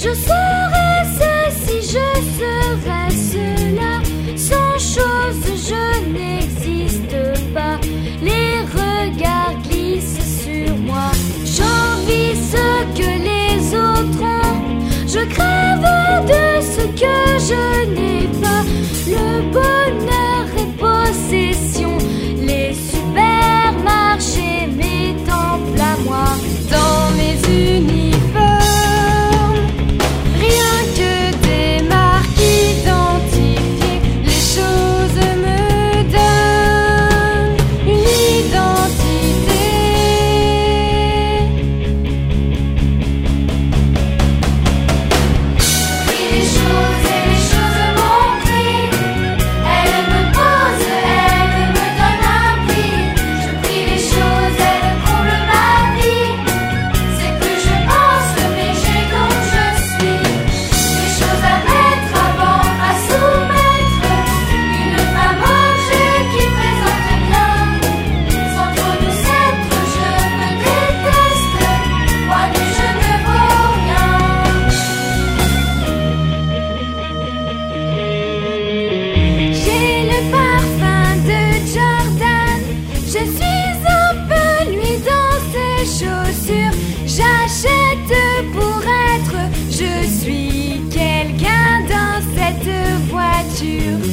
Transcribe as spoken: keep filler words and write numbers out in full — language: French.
Je serai ceci, je serai cela. Sans chose, je n'existe pas. Les regards glissent sur moi. J'envie ce que les autres ont. Je crève de ce que je n'ai pas. Le bonheur et possession. Les supermarchés, mes temples à moi. Dans mes uniformes, rien que des marques identifiées. Les choses me donnent une identité. Et les choses et les choses m'ont pris. Elles me posent, elles me donnent un prix. Je prie les choses, elles comblent ma vie. C'est plus je pense, mais j'ai comme je suis. Des choses à mettre, à vendre, à soumettre. Une femme objet qui présente bien. Sans trop de sceptre, je me déteste. Moi nu, je ne vaux rien. J'ai le parfum de Jordan. Je suis un peu lui dans ses chaussures. J'achète pour être. Je suis quelqu'un dans cette voiture.